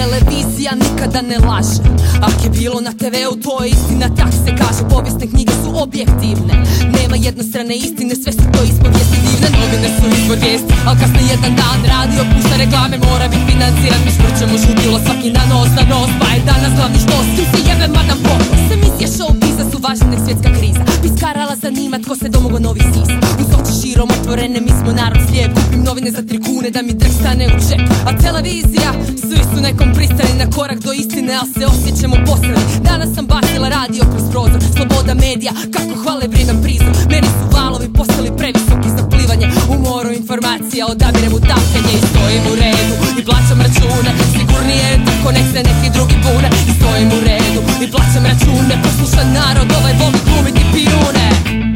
televizija nikada ne laže. Ak je bilo na TV-u, to je istina, tak se kaže. Povijesne knjige su objektivne, nema jednostrane istine, sve su to ispovijesti divne. Novine su izvor vijesti, al kasno jedan dan radio pušta reklame, mora biti financiran. Mi švrćemo žutilo svaki na nos, pa je danas glavni što s tim se jebe madam pokos. Emisije showbiza su važne nek svjetska kriza. Piskarala zanima tko se domogo novi sisa. Uz oči širom otvorene, mi smo narod slijep. Kupim novine za 3 kune da mi drž stane u džep. A televizija, svi su nekom pristani na korak do istine, al se osjećamo posrani. Danas sam bacila radio kroz prozor, sloboda medija, kako hvale vrijedan prizor. Meni su valovi postali previsoki za plivanje u moru informacija, odabirem u tapkanje i stojim u redu i plaćam račune. Sigurnije je tako, nek se neki drugi bune. I stojim u redu i plaćam račune. Poslušan narod, ovaj voli glumiti pijune.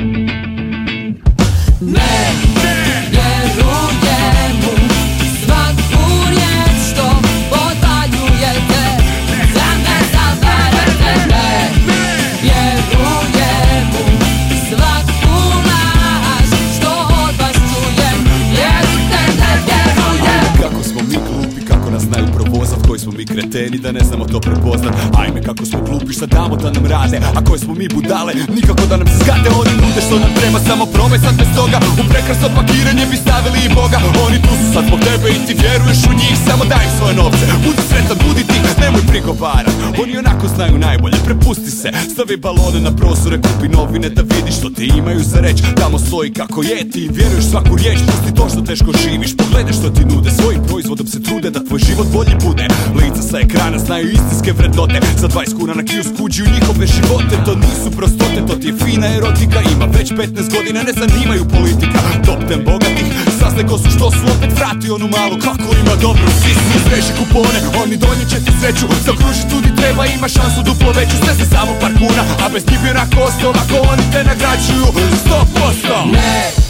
Ne vjerujem mu svaku riječ što odvaljujete, da me zavarate. Ne vjerujem mu svaku laž što od vas čujem, vjerujte, ne vjerujem. Kako smo mi glupi, kako nas znaju provozat, koji smo mi kreteni da ne znamo to prepoznat. Ajme kako smo glupi, šta damo da nam rade, a koje smo mi budale, nikako da nam se zgade. Oni nude što nam treba, samo probaj sad bez toga. U prekrasno pakiranje bi stavili i Boga. Oni tu su sad zbog tebe i ti vjeruješ u njih, samo daj im svoje novce. Budi sretan, budi ti, nemoj prigovarat. Oni onako znaju najbolje, prepusti se. Stavi balone na prozore, kupi novine da vidiš što ti imaju za reć. Tamo stoji kako je, ti im vjeruješ svaku riječ. Pusti to što teško živiš, pogledaj što ti nude. Svojim proizvodom se trude da tvoj život bolji bude. Lica sa ekrana znaju istinske vrednote. Za 20 kuna na kiosk uđi u njihove živote. To nisu prostote, to ti je fina erotika. Ima već 15 godina, ne zanimaju politika. Top ten bogatih, sazne ko su što su, opet vrati onu malu. Kako ima dobro, sisni sveži kupone, oni donijet će ti sreću. Zaokruži tudi treba, ima šansu duplo veću. Sve se samo par kuna, a bez njih bi onako ostao. Ako oni te nagrađuju 100%. Ne